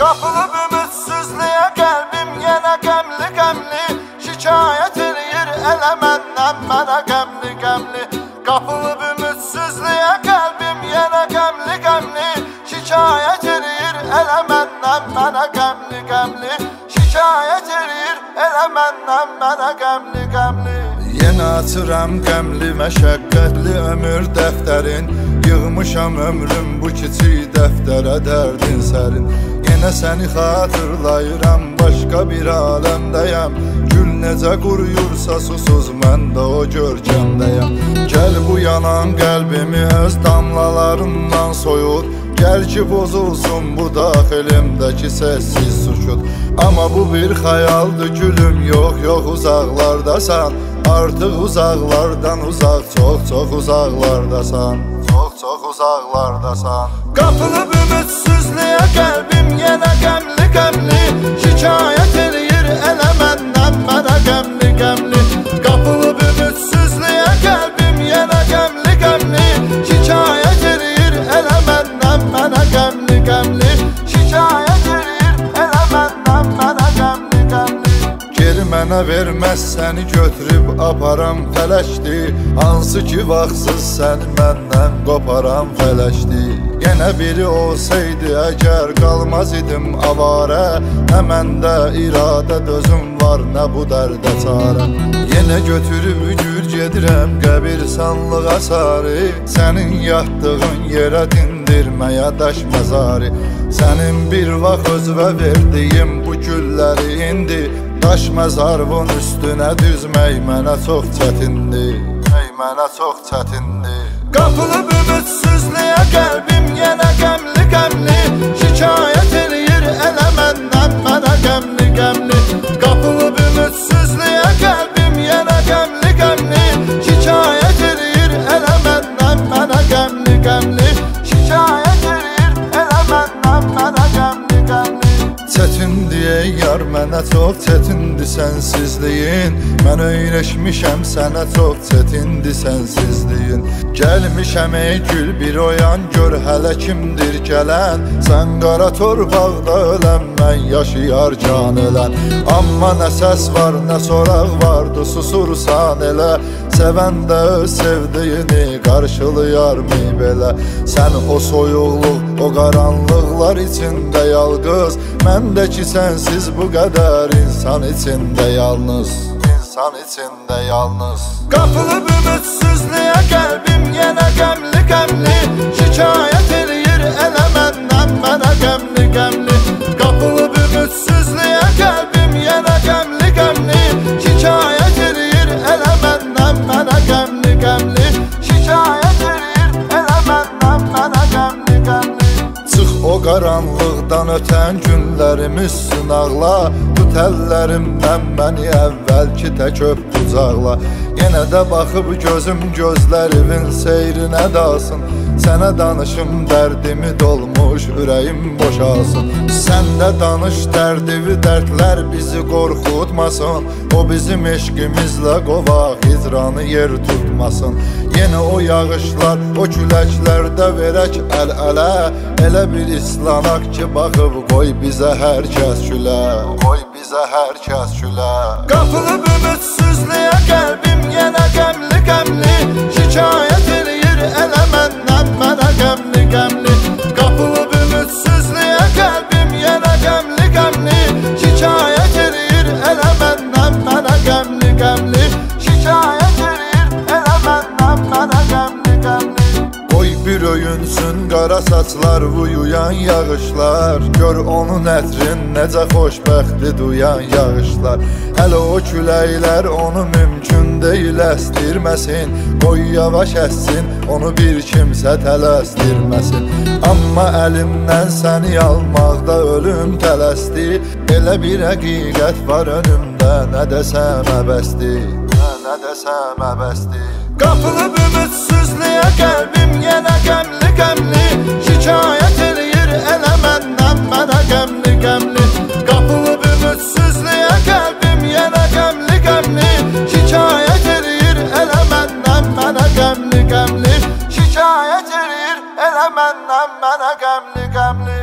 Qapılıb ümidsizliyə qəlbim yenə qəmli qəmli, şikayət eləyir elə məndən mənə qəmli qəmli. Qapılıb ümidsizliyə qəlbim yenə qəmli qəmli, şikayət eləyir elə məndən mənə qəmli qəmli, şikayət eləyir elə məndən mənə qəmli qəmli. Yenə açıram qəmli məşəqqətli ömür dəftərin, yığmışam ömrüm bu kiçik dəftərə dərdin sərin. Yenə səni xatırlayıram, başqa bir aləmdəyəm, gül necə quruyursa susuz mən də o görkəmdəyəm. Gəl bu yanan qəlbimi öz damlalarından soyut, gəl ki bozulsun bu daxilimdəki səssiz sükut. Amma bu bir xəyaldır gülüm, yox yox uzaqlardasan, artıq uzaqlardan uzaq, çox uzaqlardasan, çox uzaqlardasan. Qapılıb ümidsizliyə qəlbim yenə qəmli qəmli, şikayət eləyir elə məndən mənə qəmli qəmli. Qapılıb ümidsizliyə qəlbim yenə qəmli qəmli, şikayət eləyir elə məndən mənə qəmli qəmli, şikayət eləyir elə məndən mənə qəmli qəmli. Geri mənə verməz səni götürüb aparam fələkdir, hansı ki vaxtsız səni məndən qoparam fələkdir. Yenə biri olsaydı əgər qalmaz idim avarə, nə məndə iradə dözüm var, nə bu dərdə çarə. Yenə götürüb gül gedirəm qəbirstanlığa sarı, sənin yatdığın yerə dindirməyə daş məzarı. Sənin bir vaxt özvə verdiyim bu gülləri indi, daş məzarvın üstünə düzmək mənə çox çətindir, mənə çox çətindir. Qapılıb ümidsizliyə qəlbim yenə qəmli qəmli, şikayət eləyir elə məndən mənə qəmli qəmli. Qapılıb ümidsizliyə qəlbim yenə qəmli qəmli, şikayət eləyir elə məndən mənə qəmli qəmli, şikayət eləyir elə məndən mənə qəmli qəmli. Çətindir yar mənə çox çətindir sənsizliyin, mən öyrəşmişəm sənə çox çətindir sənsizliyin. Gəlmişəm ey gül bir oyan, gör hələ kimdir gələn, sən qara torpaqda ölən, mən yaşayarkən ölən. Amma nə səs var nə soraq vardı susursan elə, sevən də öz sevdiyini qarşılayarmı belə. Sən o soyuqluq, o qaranlıqlar içində yalqız, məndəki sənsiz bu qədər insan içində yalnız, insan içində yalnız. Qapılıb ümidsizliyə qəlbim yenə qəmli qəmli, şikayət eləyir elə məndən mənə qəmli qəmli. Qapılıb ümidsizliyə qəlbim yenə qəmli qəmli, şikayət eləyir elə məndən mənə qəmli qəmli, şikayət eləyir elə məndən mənə qəmli qəmli. Çıx o qaranlıqdan ötən günlərimiz sınaqla, tut əllərimdən məni əvvəlki tək öp qucaqla. Yenə də baxıb gözüm gözlərimin seyrinə dalsın, sənə danışım dərdimi dolmuş ürəyim boşalsın. Sən də danış dərdivi dərdlər bizi qorxutmasın, o bizim eşqimizlə qovaq hicranı yer tutmasın. Yenə o yağışlar, o küləklərdə verək əl-ələ, elə bir islanaq ki baxıb qoy bizə hər kəs gülə, qoy bizə hər kəs gülə. Qapılıb ümidsizliyə qəlbim yenə qəmli qəmli, şikayət eləyir elə məndən mənə qəmli qəmli. Qapılıb ümidsizliyə qəlbim yenə qəmli qəmli, şikayət eləyir elə məndən mənə qəmli qəmli, şikayət eləyir elə məndən mənə qəmli qəmli. Qoy bir öyünsün qara saçlar uyuyan yağışlar, gör onun ətrin necə xoşbəxtli duyan yağışlar. Hələ o küləklər onu mümkün deyil əstirməsin, qoy yavaş əssin onu bir kimsə tələsdirməsin. Amma əlimdən səni almaqda ölüm tələsdi, elə bir həqiqət var önümdə, nə desəm əbəsdir, nə desəm əbəsdir. Qapılıb ümidsizliyə qəlbim yenə qəmli qəmli, şikayət eləyir elə məndən mənə qəmli qəmli. Qapılıb ümidsizliyə qəlbim yenə qəmli qəmli, şikayət eləyir elə məndən mənə qəmli qəmli, şikayət eləyir elə məndən mənə qəmli qəmli.